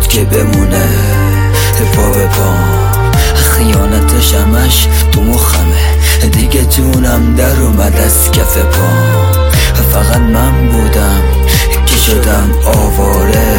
که بمونه پا به پا. خیانت شمش تو مخمه دیگه، جونم در اومد از کف پا. فقط من بودم که شدم آواره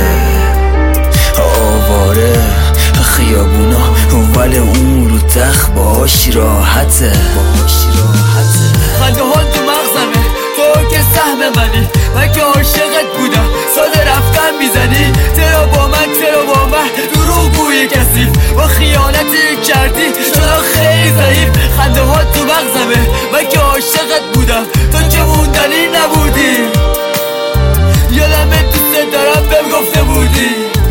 آواره. خیابونا ولی اون رو تخت باهاش راحته. خنده ها تو مغزمه، تو که سهم منی، من که عاشقت بودم ساده رفتن میزنی. چرا با من دروغ گوی کسی با خیانتی کردی شدم خیلی ضعیف. خنده ها تو مغزمه، من که عاشقت بودم تو که موندنی نبودی. یادمه دوست دارم بهم گفته بودی.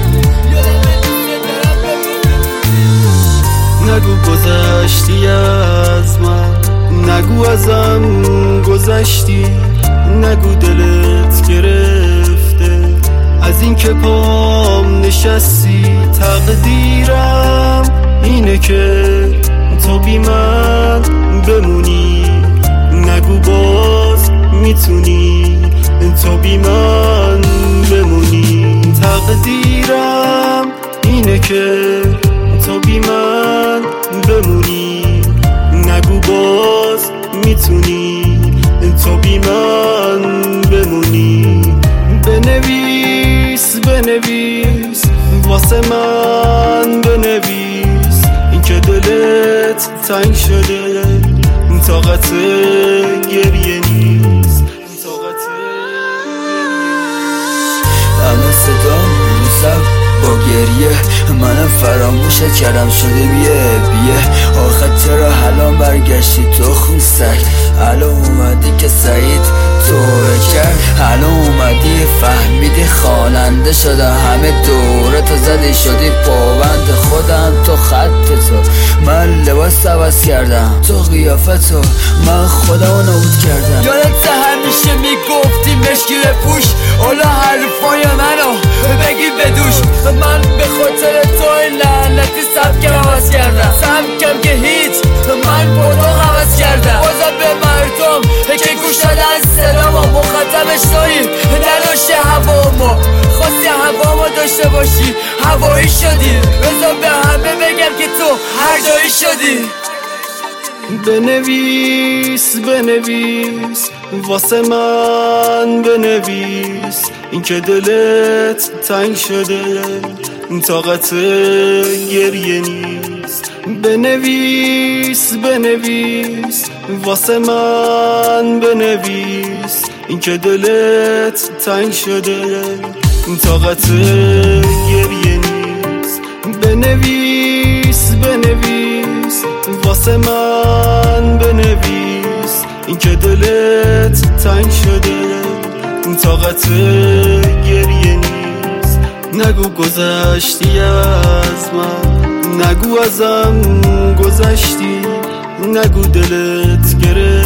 نگو گذشتی از من، نگو ازم گذشتی، نگو دلت گرفته از این که پام نشستی. تقدیرم اینه که تو بی من بمونی، نگو باز میتونی تو بی من بمونی. تقدیرم اینه که تو بی من بمونی، نگو باز میتونی تو بی من بمونی. بنویس بنویس واسه من بنویس، این که دلت تنگ شده طاقت گریه نیست. همه صدام روزم با گریه، منم فراموشت کردم شده بیه. آخه چرا الان برگشتی تو خوستک؟ الان اومدی که سعید توره کرد، الان اومدی فهمیدی خواننده شده، همه دوره تو زدی شدی پابند خودم. تو خط تو من لباس عوض کردم، تو قیافتو من خودمو نابود کردم. یادت همیشه میگفتی مشکی بپوش، اولا حرفای منو بگی بدوش. من به خاطر تو لعنتی سبکم عوض کردم، سبکم که هیچ من بودو عوض کردم. بازم به مردم که گوش دادن سلامو مخاطبش تویی نداشته هوامو، خواستی هوامو داشته باشی هوایی شدی. بذار به همه بگم که تو هر جایی شدی. بنویس بنویس واسه من بنویس، این که دلت تنگ شده طاقت گریه نیست. بنویس بنویس واسه من بنویس، این که دلت تنگ شده طاقت گریه نیست. بنویس بنویس واسه من بنویس، این که دلت تنگ شده طاقت گریه نیست. نگو گذشتی از من، نگو ازم گذشتی، نگو دلت گرفت